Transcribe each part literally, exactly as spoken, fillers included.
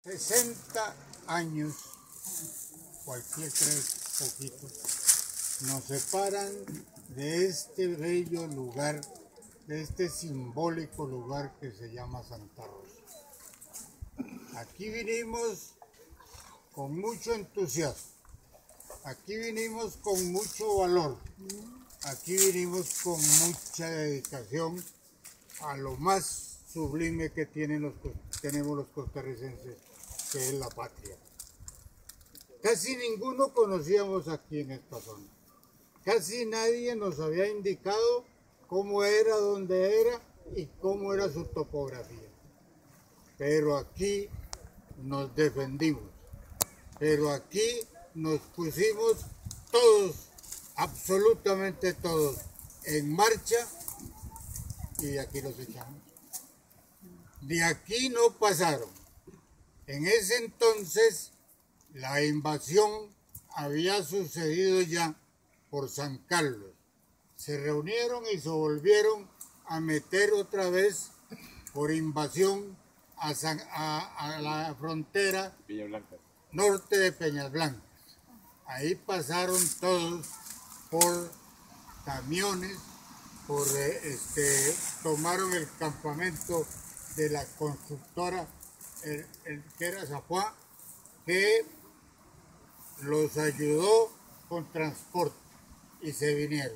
sesenta años, cualquier tres poquitos, nos separan de este bello lugar, de este simbólico lugar que se llama Santa Rosa. Aquí vinimos con mucho entusiasmo, aquí vinimos con mucho valor, aquí vinimos con mucha dedicación a lo más sublime que tienen los, tenemos los costarricenses, que es la patria. Casi ninguno conocíamos aquí en esta zona. Casi nadie nos había indicado cómo era, dónde era y cómo era su topografía. Pero aquí nos defendimos. Pero aquí nos pusimos todos, absolutamente todos, en marcha y de aquí los echamos. De aquí no pasaron. En ese entonces la invasión había sucedido ya por San Carlos. Se reunieron y se volvieron a meter otra vez por invasión a, San, a, a la frontera norte de Peñas Blancas. Ahí pasaron todos por camiones, por este, tomaron el campamento de la constructora, el, el que era Zapuá, que los ayudó con transporte y se vinieron.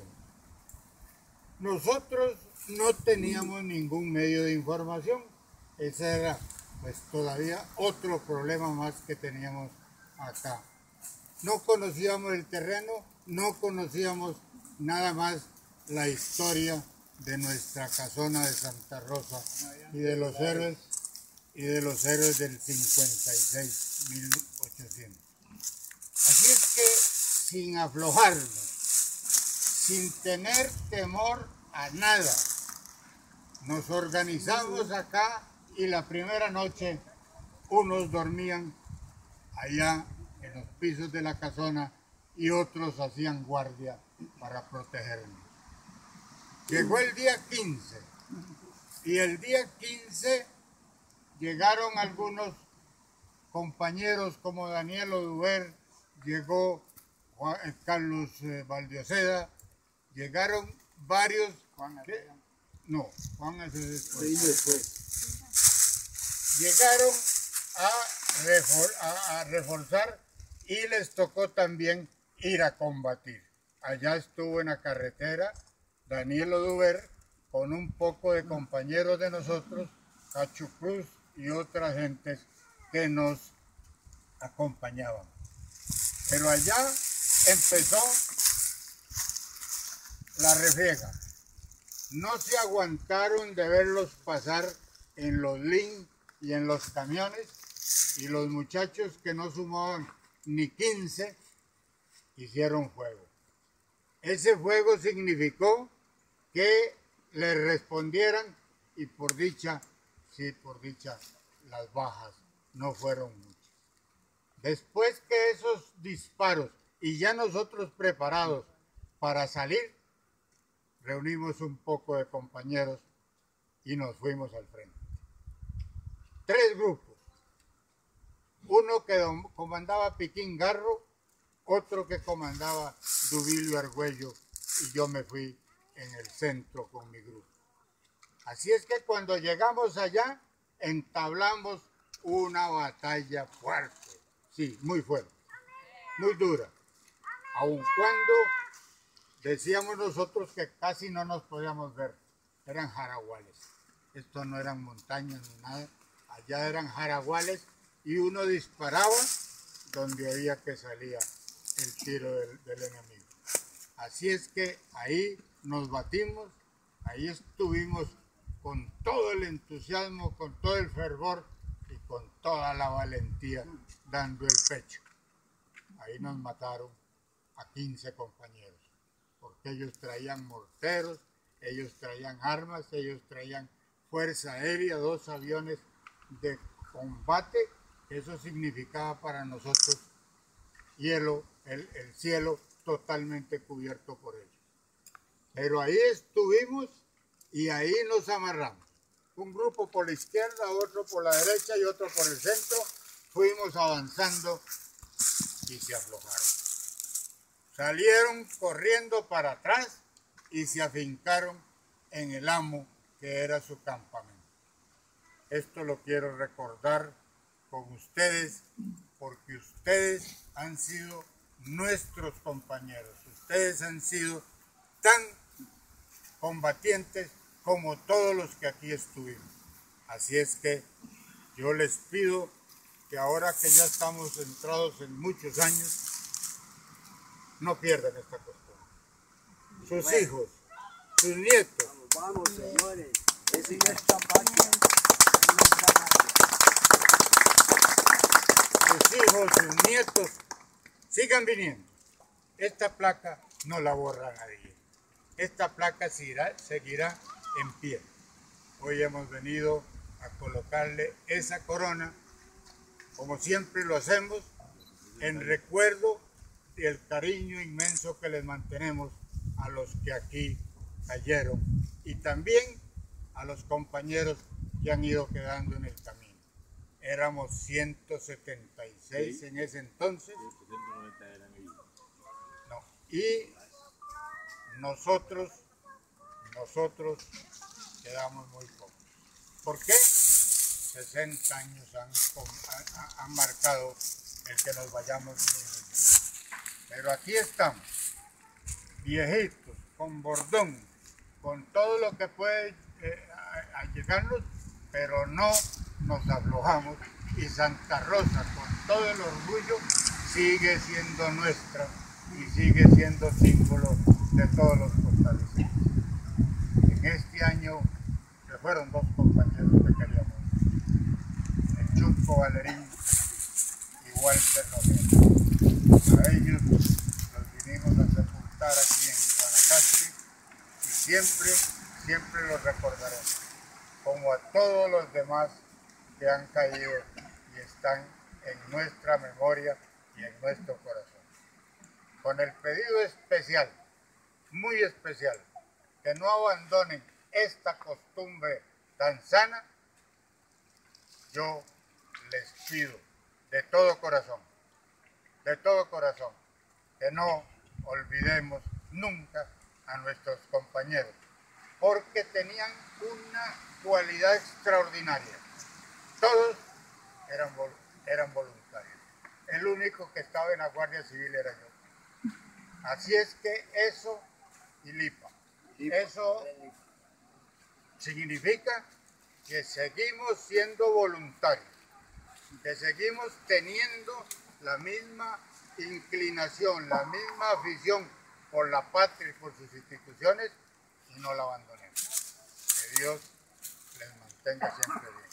Nosotros no teníamos ningún medio de información. Ese era pues todavía otro problema más que teníamos acá. No conocíamos el terreno, no conocíamos nada más la historia de nuestra casona de Santa Rosa y de los héroes y de los héroes del cincuenta y seis, mil ochocientos. Así es que sin aflojarnos, sin tener temor a nada, nos organizamos acá y la primera noche unos dormían allá en los pisos de la casona y otros hacían guardia para protegernos. Llegó el día quince y el día quince llegaron algunos compañeros como Daniel Oduber, llegó Juan, Carlos eh, Valdioseda, llegaron varios. Juan ¿qué? No, Juan es después. Sí, después. Llegaron a, refor, a, a reforzar y les tocó también ir a combatir. Allá estuvo en la carretera Daniel Oduber con un poco de compañeros de nosotros, Cacho Cruz y otras gentes que nos acompañaban. Pero allá empezó la refriega. No se aguantaron de verlos pasar en los lin y en los camiones, y los muchachos que no sumaban ni quince hicieron fuego. Ese fuego significó que le respondieran y por dicha, sí, por dicha, las bajas no fueron muchas. Después que esos disparos y ya nosotros preparados para salir, reunimos un poco de compañeros y nos fuimos al frente. Tres grupos. Uno que comandaba Piquín Garro, otro que comandaba Dubilio Argüello y yo me fui en el centro con mi grupo. Así es que cuando llegamos allá, entablamos una batalla fuerte, sí, muy fuerte, muy dura, aun cuando decíamos nosotros que casi no nos podíamos ver, eran jaraguales, estos no eran montañas ni nada, allá eran jaraguales y uno disparaba donde había que salía el tiro del, del enemigo. Así es que ahí nos batimos, ahí estuvimos con todo el entusiasmo, con todo el fervor y con toda la valentía dando el pecho. Ahí nos mataron a quince compañeros, porque ellos traían morteros, ellos traían armas, ellos traían fuerza aérea, dos aviones de combate. Eso significaba para nosotros hielo, el, el cielo totalmente cubierto por ellos. Pero ahí estuvimos y ahí nos amarramos. Un grupo por la izquierda, otro por la derecha y otro por el centro. seguimos avanzando y se aflojaron. Salieron corriendo para atrás y se afincaron en el amo que era su campamento. Esto lo quiero recordar con ustedes porque ustedes han sido nuestros compañeros. Ustedes han sido tan combatientes como todos los que aquí estuvimos. Así es que yo les pido que ahora que ya estamos entrados en muchos años, no pierdan esta costumbre. Sus bueno. hijos, sus nietos. Vamos, vamos señores, es en esta patria. Sus hijos, sus nietos, sigan viniendo. Esta placa no la borra nadie. Esta placa seguirá, seguirá en pie. Hoy hemos venido a colocarle esa corona, como siempre lo hacemos, en recuerdo del cariño inmenso que les mantenemos a los que aquí cayeron y también a los compañeros que han ido quedando en el camino. Éramos ciento setenta y seis sí. en ese entonces. No. Y nosotros, nosotros quedamos muy pocos. ¿Por qué? sesenta años han, han, han marcado el que nos vayamos viniendo. Pero aquí estamos, viejitos, con bordón, con todo lo que puede eh, llegarnos, pero no nos aflojamos. Y Santa Rosa, con todo el orgullo, sigue siendo nuestra y sigue siendo símbolo de todos los costarricenses. En este año se fueron dos compañeros que queríamos, el Chusco Valerín y Walter Noguera. A ellos los vinimos a sepultar aquí en Guanacaste y siempre, siempre los recordaremos, como a todos los demás que han caído y están en nuestra memoria y en nuestro corazón. Con el pedido especial, muy especial, que no abandonen esta costumbre tan sana, yo les pido de todo corazón, de todo corazón, que no olvidemos nunca a nuestros compañeros, porque tenían una cualidad extraordinaria. Todos eran, eran voluntarios. El único que estaba en la Guardia Civil era yo. Así es que eso, y Lipa, eso significa que seguimos siendo voluntarios, que seguimos teniendo la misma inclinación, la misma afición por la patria y por sus instituciones, y no la abandonemos. Que Dios les mantenga siempre bien.